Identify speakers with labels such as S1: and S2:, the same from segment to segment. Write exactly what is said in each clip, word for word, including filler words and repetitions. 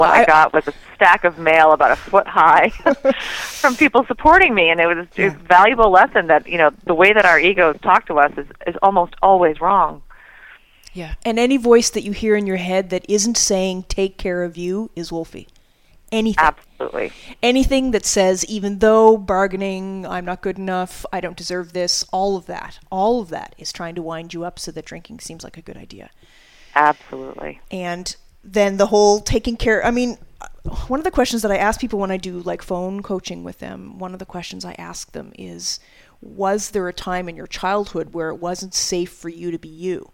S1: what I,
S2: I
S1: got was a stack of mail about a foot high from people supporting me, and it was
S2: Yeah.
S1: a valuable lesson that, you know, the way that our egos talk to us is, is almost always wrong.
S2: Yeah. And any voice that you hear in your head that isn't saying take care of you is Wolfie. Anything.
S1: Absolutely.
S2: Anything that says, even though bargaining, I'm not good enough, I don't deserve this, all of that, all of that is trying to wind you up so that drinking seems like a good idea.
S1: Absolutely.
S2: And then the whole taking care, I mean, one of the questions that I ask people when I do like phone coaching with them, one of the questions I ask them is, was there a time in your childhood where it wasn't safe for you to be you?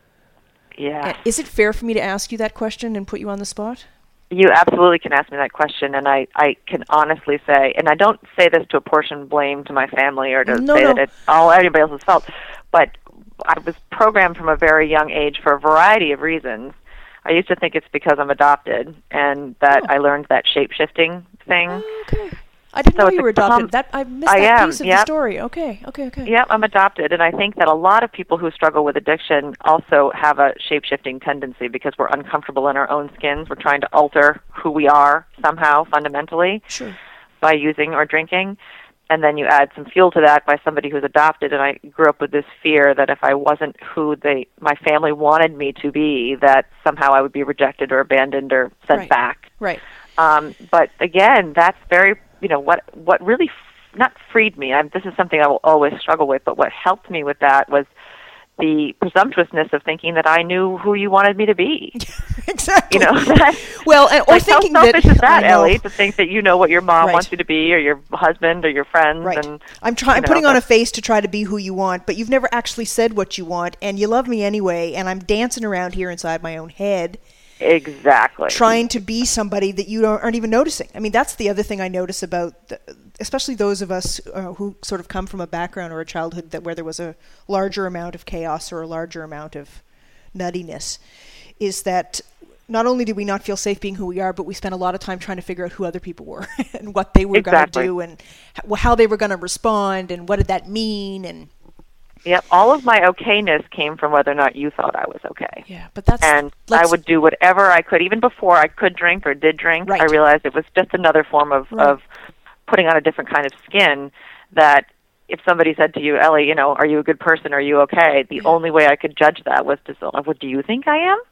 S1: Yeah.
S2: And is it fair for me to ask you that question and put you on the spot?
S1: You absolutely can ask me that question, and I, I can honestly say, and I don't say this to apportion blame to my family or to
S2: No,
S1: say
S2: no.
S1: that it's all anybody else's fault, but I was programmed from a very young age for a variety of reasons. I used to think it's because I'm adopted, and that
S2: Oh.
S1: I learned that shape-shifting thing.
S2: Oh, okay. I didn't
S1: So
S2: know
S1: it's
S2: you
S1: a
S2: were adopted.
S1: com-
S2: that I missed
S1: I
S2: that
S1: am,
S2: piece of
S1: yep.
S2: the story. Okay, okay, okay.
S1: Yep, I'm adopted, and I think that a lot of people who struggle with addiction also have a shape-shifting tendency because we're uncomfortable in our own skins. We're trying to alter who we are somehow, fundamentally,
S2: Sure.
S1: by using or drinking. And then you add some fuel to that by somebody who's adopted, and I grew up with this fear that if I wasn't who they, my family wanted me to be, that somehow I would be rejected or abandoned or sent
S2: Right.
S1: back.
S2: Right.
S1: Um, but again, that's very, you know, what what really, f- not freed me, I, this is something I will always struggle with, but what helped me with that was the presumptuousness of thinking that I knew who you wanted me to be.
S2: Exactly.
S1: You know, that,
S2: well, and, or
S1: like,
S2: thinking
S1: how
S2: that,
S1: selfish is that,
S2: I know.
S1: Ellie, to think that you know what your mom
S2: Right.
S1: wants you to be, or your husband, or your friends.
S2: Right.
S1: And
S2: I'm trying. I'm
S1: you know,
S2: putting on a
S1: but-
S2: face to try to be who you want, but you've never actually said what you want, and you love me anyway, and I'm dancing around here inside my own head,
S1: Exactly.
S2: trying to be somebody that you don't, aren't even noticing. I mean, that's the other thing I notice about, the, especially those of us uh, who sort of come from a background or a childhood that where there was a larger amount of chaos or a larger amount of nuttiness, is that not only did we not feel safe being who we are, but we spent a lot of time trying to figure out who other people were and what they were
S1: Exactly.
S2: going to do and h- how they were going to respond and what did that mean. And
S1: Yep, all of my okayness came from whether or not you thought I was okay.
S2: yeah, but that's
S1: And I
S2: let's-
S1: would do whatever I could, even before I could drink or did drink.
S2: Right.
S1: I realized it was just another form of,
S2: Right.
S1: of putting on a different kind of skin, that if somebody said to you, Ellie, you know, are you a good person, are you okay, the
S2: Yeah.
S1: only way I could judge that was to say, well, do you think I am?